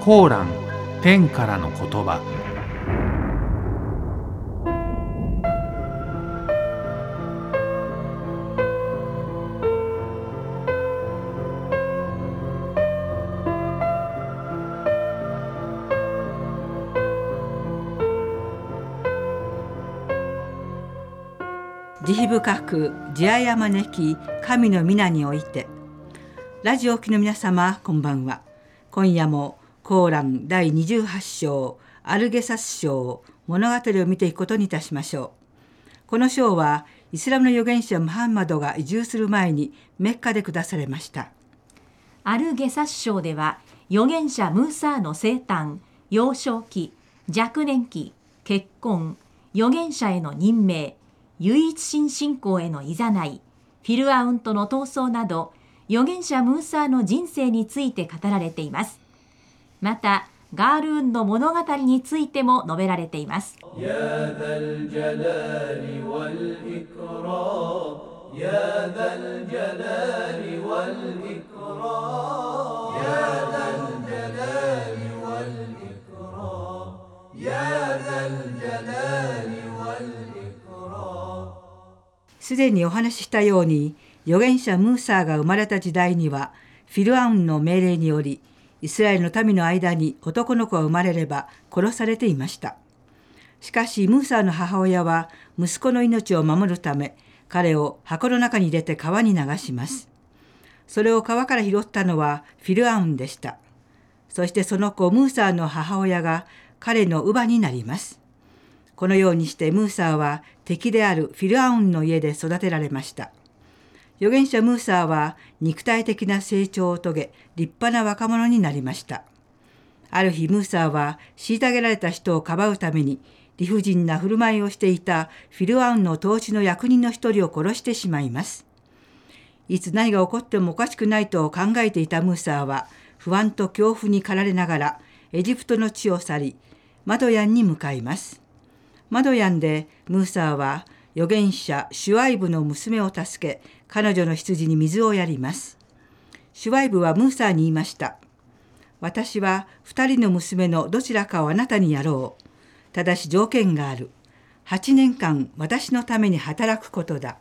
コーラン天からの言葉。 慈悲深く慈愛あまねき神の皆において。ラジオ機の皆様、こんばんは。今夜もコーラン第28章アルゲサス章物語を見ていくことにいたしましょう。この章はイスラムの預言者ムハンマドが移住する前にメッカで下されました。 アルゲサス章では預言者ムーサーの生誕、幼少期、若年期、結婚、預言者への任命、唯一神信仰へのいざない、フィルアウンとの闘争など、預言者ムーサーの人生について語られています。また、ガールーンの物語についても述べられています。 すでにお話ししたように、預言者ムーサーが生まれた時代には、フィルアウンの命令により、イスラエルの民の間に男の子が生まれれば殺されていました。しかし、ムーサーの母親は息子の命を守るため、彼を箱の中に入れて川に流します。それを川から拾ったのはフィルアウンでした。そしてその子ムーサーの母親が彼の乳母になります。このようにしてムーサーは敵であるフィルアウンの家で育てられました。預言者ムーサーは肉体的な成長を遂げ、立派な若者になりました。ある日ムーサーは虐げられた人をかばうために理不尽な振る舞いをしていたフィルアウンの統治の役人の一人を殺してしまいます。いつ何が起こってもおかしくないと考えていたムーサーは不安と恐怖に駆られながらエジプトの地を去り、マドヤンに向かいます。マドヤンでムーサーは預言者シュアイブの娘を助け、彼女の羊に水をやります。シュアイブはムーサーに言いました。私は2人の娘のどちらかをあなたにやろう。ただし条件がある。8年間私のために働くことだ。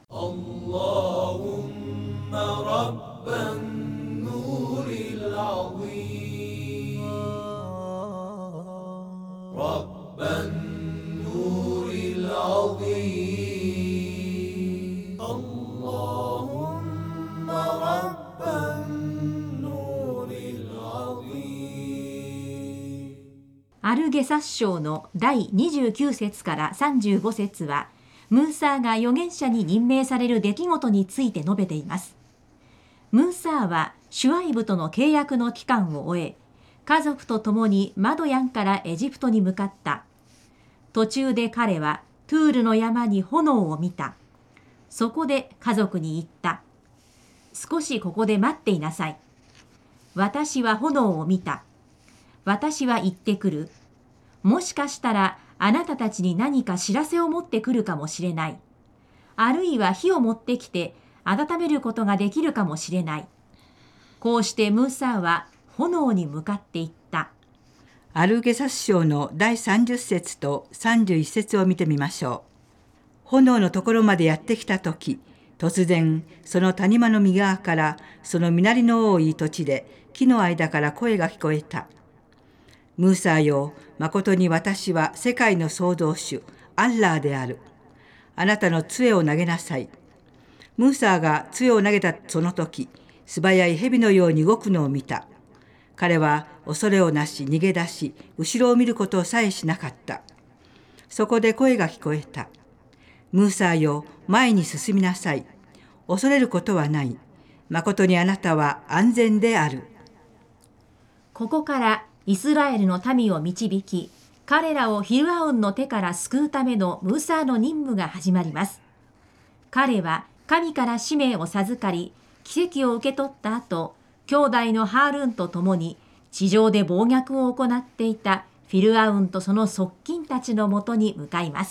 アルゲサス章の第29節から35節は、ムーサーが預言者に任命される出来事について述べています。ムーサーはシュアイブとの契約の期間を終え、家族と共にマドヤンからエジプトに向かった。途中で彼はトゥールの山に炎を見た。そこで家族に言った。少しここで待っていなさい。私は炎を見た。私は行ってくる。もしかしたらあなたたちに何か知らせを持ってくるかもしれない。あるいは火を持ってきて温めることができるかもしれない。こうしてムーサーは炎に向かっていった。 アルゲサス章の第30節と31節を見てみましょう。炎のところまでやってきたとき、突然その谷間の右側からその実りの多い土地で木の間から声が聞こえた。ムーサーよ、まことに私は世界の創造主アッラーである。あなたの杖を投げなさい。ムーサーが杖を投げたその時、素早い蛇のように動くのを見た。彼は恐れをなし逃げ出し、後ろを見ることさえしなかった。そこで声が聞こえた。ムーサーよ、前に進みなさい。恐れることはない。まことにあなたは安全である。 ここからイスラエルの民を導き、彼らをフィルアウンの手から救うためのムーサーの任務が始まります。彼は神から使命を授かり、奇跡を受け取った後、兄弟のハールーンと共に地上で暴虐を行っていたフィルアウンとその側近たちのもとに向かいます。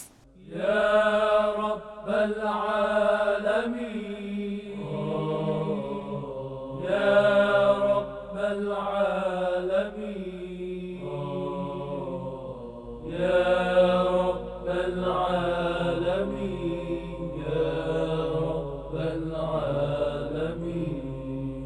العالمين يا رب العالمين。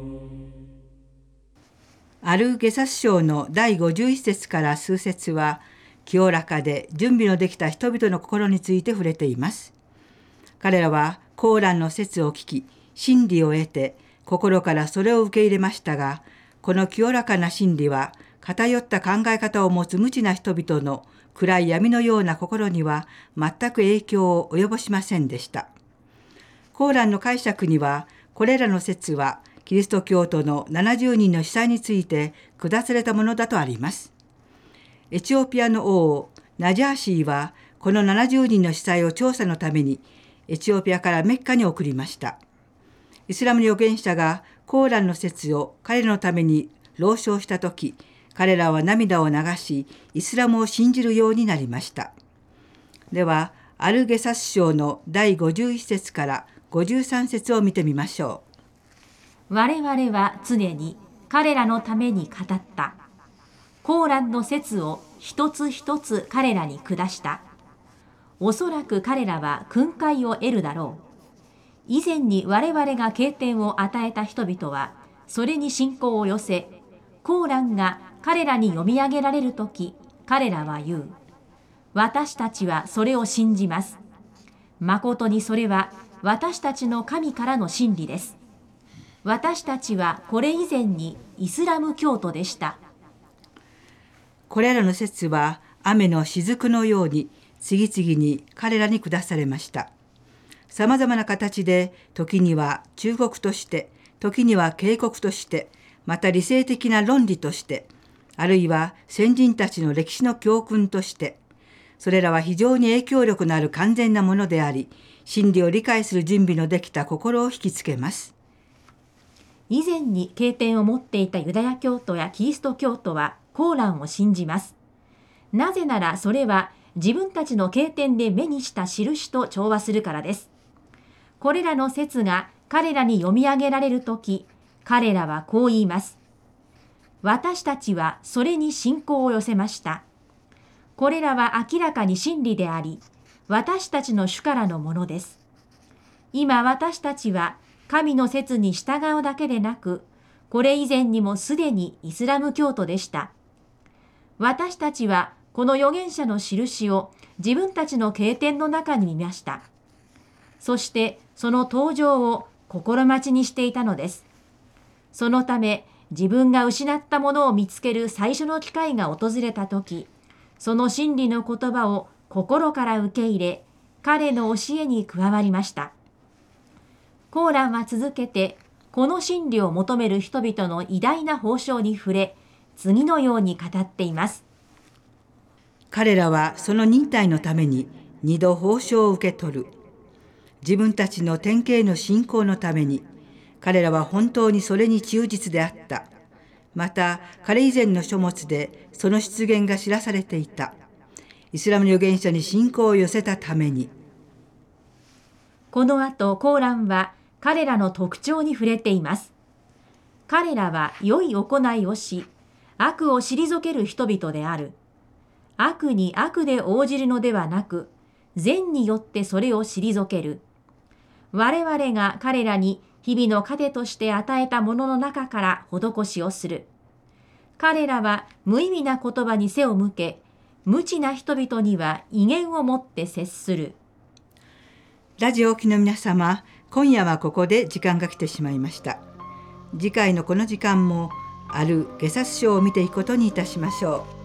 アル・ゲサス書の第51節から数節は、清らかで準備のできた人々の心について触れています。彼らはコーランの説を聞き、真理を得て、心からそれを受け入れましたが、この清らかな真理は、偏った考え方を持つ無知な人々の暗い闇のような心には全く影響を及ぼしませんでした。コーランの解釈には、これらの説は、キリスト教徒の70人の司祭について下されたものだとあります。エチオピアの王ナジャーシーはこの70人の司祭を調査のためにエチオピアからメッカに送りました。イスラムの預言者がコーランの説を彼らのために朗唱したとき、彼らは涙を流し、イスラムを信じるようになりました。では、アル・ゲサス書の第51節から53節を見てみましょう。 我々は常に彼らのために語った。コーランの説を一つ一つ彼らに下した。おそらく彼らは訓戒を得るだろう。以前に我々が経典を与えた人々は、それに信仰を寄せ、コーランが彼らに読み上げられるとき、彼らは言う。私たちはそれを信じます。誠にそれは私たちの神からの真理です。私たちはこれ以前にイスラム教徒でした。 これらの説は雨の雫のように次々に彼らに下されました。さまざまな形で、時には忠告として、時には警告として、また理性的な論理として、あるいは先人たちの歴史の教訓として、それらは非常に影響力のある完全なものであり、真理を理解する準備のできた心を引きつけます。 以前に経典を持っていたユダヤ教徒やキリスト教徒はコーランを信じます。なぜならそれは自分たちの経典で目にした印と調和するからです。これらの説が彼らに読み上げられるとき、彼らはこう言います。私たちはそれに信仰を寄せました。これらは明らかに真理であり、私たちの主からのものです。今私たちは神の説に従うだけでなく、これ以前にもすでにイスラム教徒でした。私たちはこの預言者の印を自分たちの経典の中に見ました。そしてその登場を心待ちにしていたのです。そのため自分が失ったものを見つける最初の機会が訪れたとき、その真理の言葉を心から受け入れ、彼の教えに加わりました。コーランは続けて、この真理を求める人々の偉大な報奨に触れ、次のように語っています。 彼らはその忍耐のために二度報奨を受け取る。自分たちの典型の信仰のために、彼らは本当にそれに忠実であった。また、彼以前の書物でその出現が知らされていた。イスラムの預言者に信仰を寄せたために。 この後、コーランは彼らの特徴に触れています。彼らは良い行いをし、悪を退ける人々である。悪に悪で応じるのではなく、善によってそれを退ける。我々が彼らに日々の糧として与えたものの中から施しをする。彼らは無意味な言葉に背を向け、無知な人々には威厳を持って接する。 ラジオを聴きの皆様、今夜はここで時間が来てしまいました。次回のこの時間もあるゲサス書を見ていくことにいたしましょう。